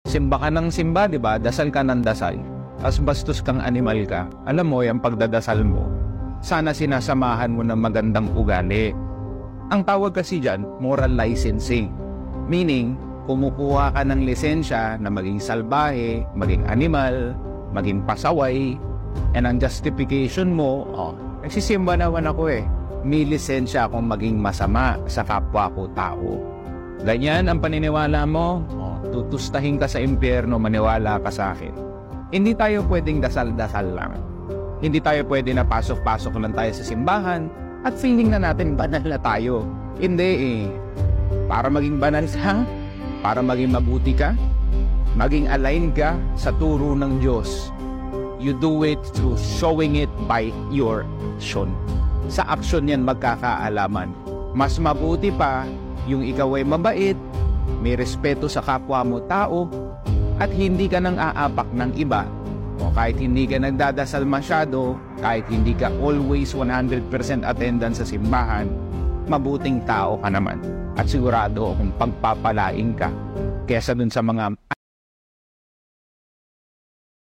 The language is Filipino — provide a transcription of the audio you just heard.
Simba ka ng simba, di ba? Dasal ka ng dasal. Tapos bastos kang animal ka. Alam mo, yung pagdadasal mo, sana sinasamahan mo ng magandang ugali. Ang tawag kasi dyan, moral licensing. Meaning, kumukuha ka ng lisensya na maging salbahe, maging animal, maging pasaway, and ang justification mo, nagsisimba naman ako eh. May lisensya akong maging masama sa kapwa ko tao. Ganyan ang paniniwala mo, tutustahin ka sa impyerno, maniwala ka sa akin. Hindi tayo pwedeng dasal-dasal lang. Hindi tayo pwede na pasok-pasok lang tayo sa simbahan at feeling na natin banal na tayo. Hindi eh. Para maging banal ka, para maging mabuti ka, maging align ka sa turo ng Diyos. You do it through showing it by your action. Sa action yan magkakaalaman. Mas mabuti pa yung ikaw ay mabait, may respeto sa kapwa mo tao, at hindi ka nang aapak ng iba. O kahit hindi ka nagdadasal masyado, kahit hindi ka always 100% attendance sa simbahan, mabuting tao ka naman. At sigurado akong pagpapalain ka kesa dun sa mga